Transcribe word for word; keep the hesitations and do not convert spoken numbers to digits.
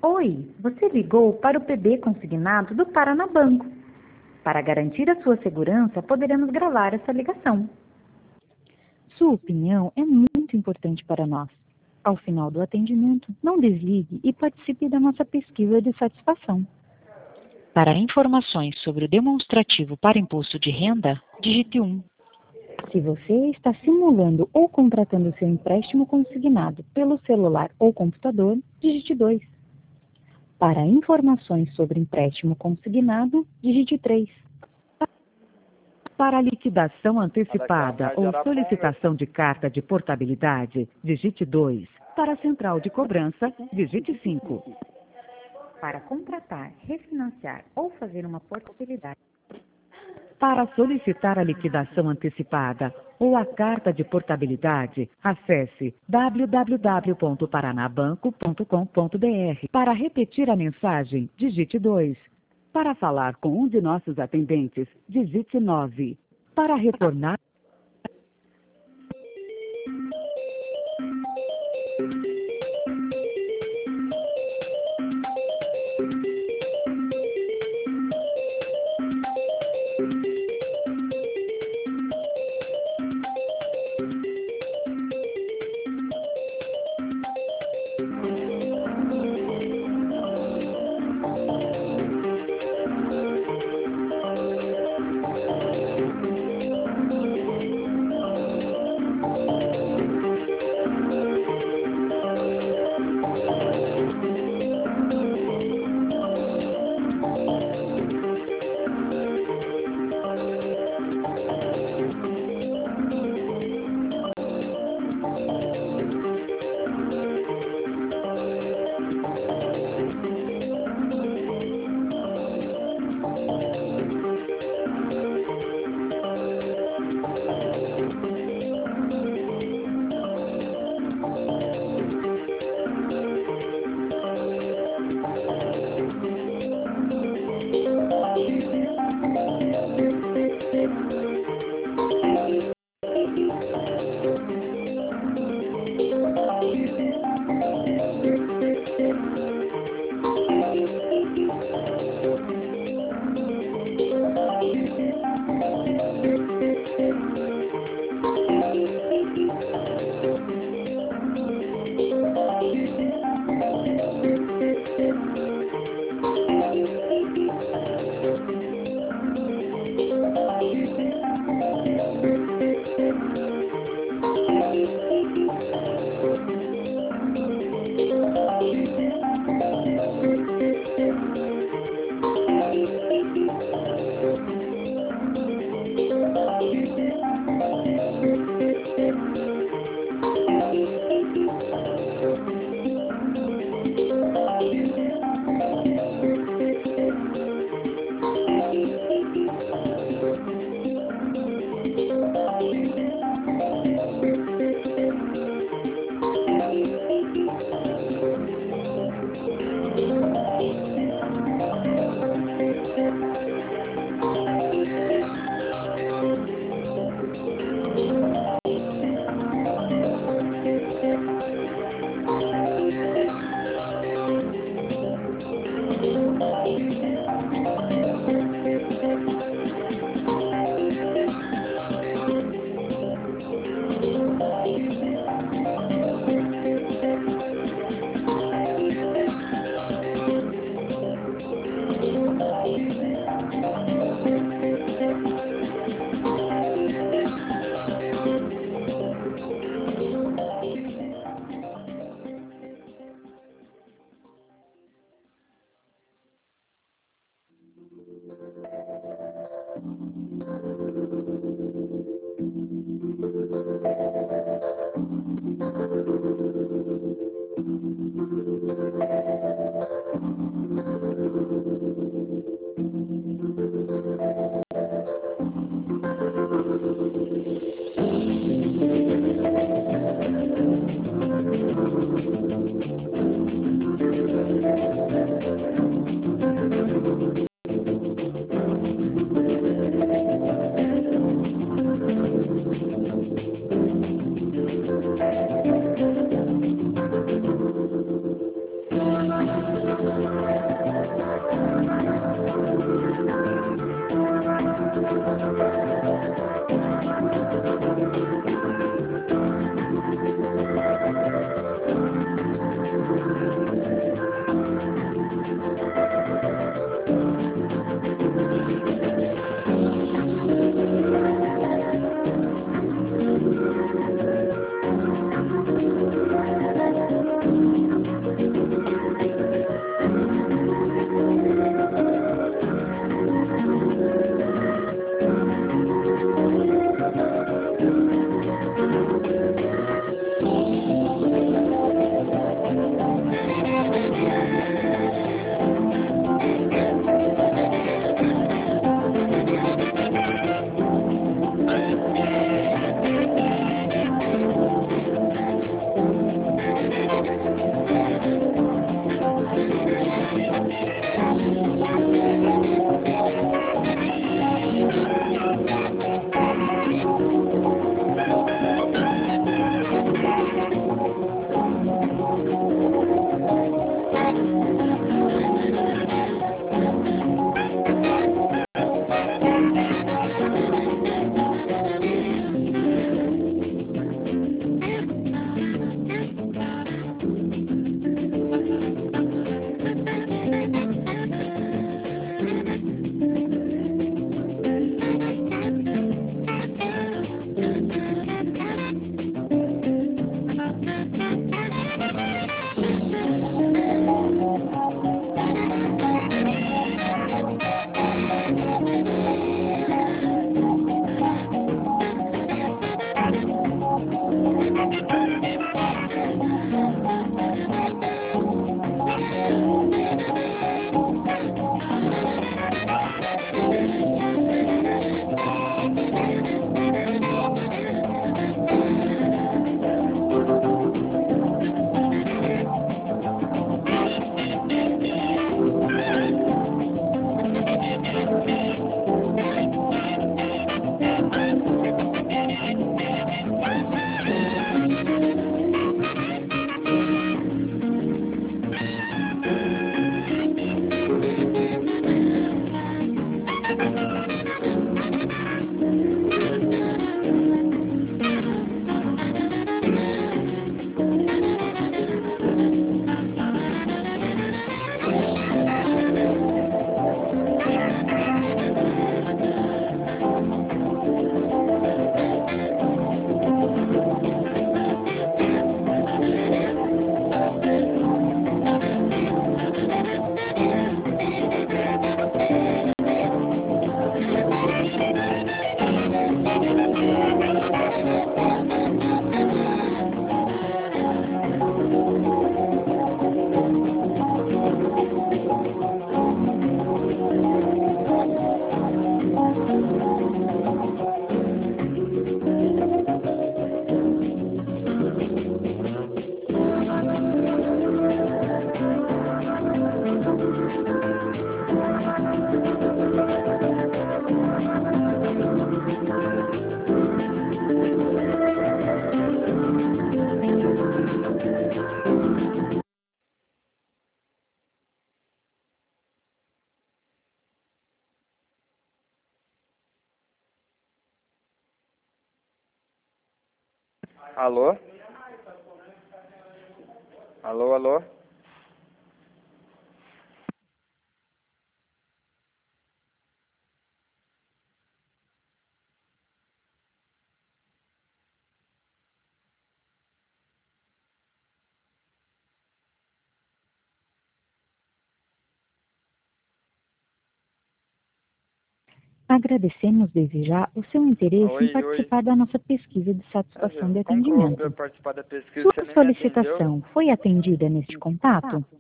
Oi, você ligou para o P B consignado do Paraná Banco. Para garantir a sua segurança, poderemos gravar essa ligação. Sua opinião é muito importante para nós. Ao final do atendimento, não desligue e participe da nossa pesquisa de satisfação. Para informações sobre o demonstrativo para imposto de renda, digite um. Se você está simulando ou contratando seu empréstimo consignado pelo celular ou computador, digite dois. Para informações sobre empréstimo consignado, digite três. Para liquidação antecipada ou solicitação de carta de portabilidade, digite dois. Para a central de cobrança, digite cinco. Para contratar, refinanciar ou fazer uma portabilidade. Para solicitar a liquidação antecipada ou a carta de portabilidade, acesse w w w ponto paranabanco ponto com ponto b r. Para repetir a mensagem, digite dois. Para falar com um de nossos atendentes, digite nove. Para retornar... Alô? Alô, alô? Agradecemos desde já o seu interesse Oi, em participar oi. da nossa pesquisa de satisfação de Como que eu vou atendimento. participar da pesquisa? Você Sua nem me atendeu? solicitação foi atendida neste contato?